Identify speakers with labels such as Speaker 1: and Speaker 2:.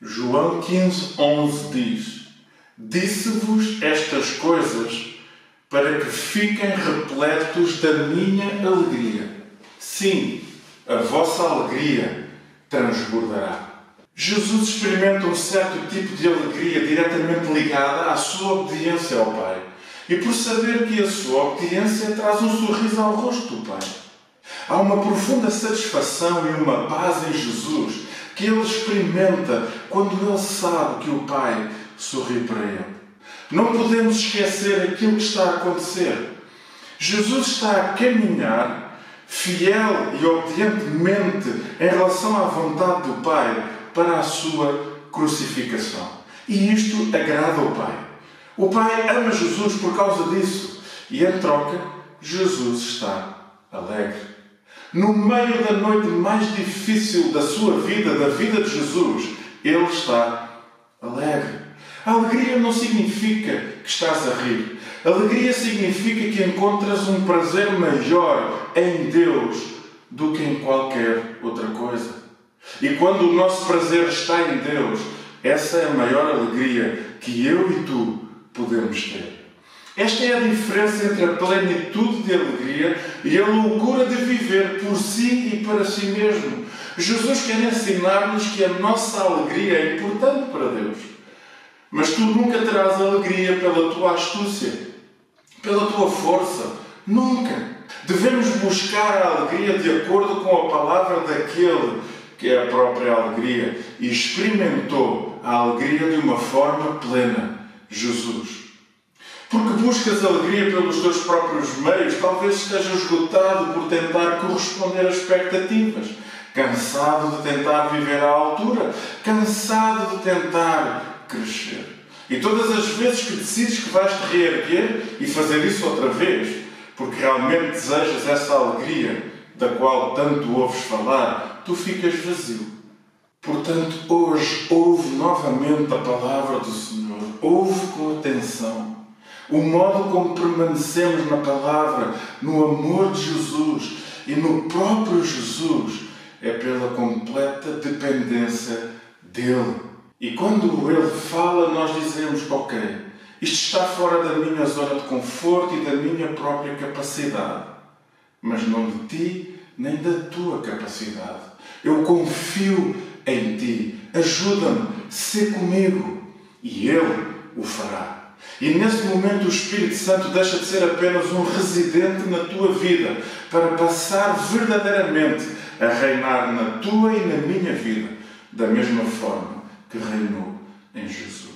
Speaker 1: João 15:11 diz: Disse-vos estas coisas para que fiquem repletos da minha alegria. Sim, a vossa alegria transbordará. Jesus experimenta um certo tipo de alegria diretamente ligada à sua obediência ao Pai. E por saber que a sua obediência traz um sorriso ao rosto do Pai. Há uma profunda satisfação e uma paz em Jesus que ele experimenta quando ele sabe que o Pai sorri para ele. Não podemos esquecer aquilo que está a acontecer. Jesus está a caminhar fiel e obedientemente em relação à vontade do Pai para a sua crucificação. E isto agrada ao Pai. O Pai ama Jesus por causa disso. E em troca, Jesus está alegre. No meio da noite mais difícil da sua vida, da vida de Jesus, ele está alegre. A alegria não significa que estás a rir. A alegria significa que encontras um prazer maior em Deus do que em qualquer outra coisa. E quando o nosso prazer está em Deus, essa é a maior alegria que eu e tu podemos ter. Esta é a diferença entre a plenitude de alegria e a loucura de viver por si e para si mesmo. Jesus quer ensinar-nos que a nossa alegria é importante para Deus. Mas tu nunca terás alegria pela tua astúcia, pela tua força. Nunca. Devemos buscar a alegria de acordo com a palavra daquele que é a própria alegria e experimentou a alegria de uma forma plena, Jesus. Porque buscas alegria pelos teus próprios meios, talvez estejas esgotado por tentar corresponder às expectativas, cansado de tentar viver à altura, cansado de tentar crescer. E todas as vezes que decides que vais te reerguer e fazer isso outra vez, porque realmente desejas essa alegria da qual tanto ouves falar, tu ficas vazio. Portanto, hoje ouve novamente a palavra do Senhor. Ouve com atenção. O modo como permanecemos na palavra, no amor de Jesus e no próprio Jesus, é pela completa dependência dele. E quando ele fala, nós dizemos: ok, isto está fora da minha zona de conforto e da minha própria capacidade, mas não de ti nem da tua capacidade. Eu confio em ti. Ajuda-me, sê comigo. E ele o fará. E nesse momento o Espírito Santo deixa de ser apenas um residente na tua vida para passar verdadeiramente a reinar na tua e na minha vida, da mesma forma que reinou em Jesus.